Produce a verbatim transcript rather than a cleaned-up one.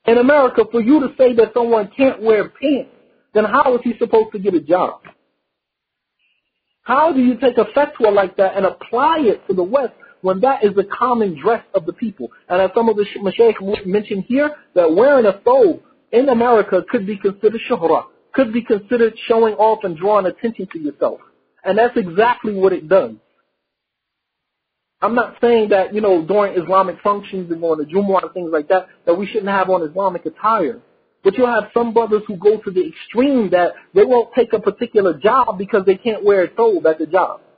In America, for you to say that someone can't wear pants, then how is he supposed to get a job? How do you take a fatwa like that and apply it to the West when that is the common dress of the people? And as some of the mashaykh mentioned here, that wearing a thobe in America could be considered shuhra, could be considered showing off and drawing attention to yourself. And that's exactly what it does. I'm not saying that, you know, during Islamic functions and going to Jumu'ah and things like that, that we shouldn't have on Islamic attire. But you'll have some brothers who go to the extreme that they won't take a particular job because they can't wear a thobe at the job.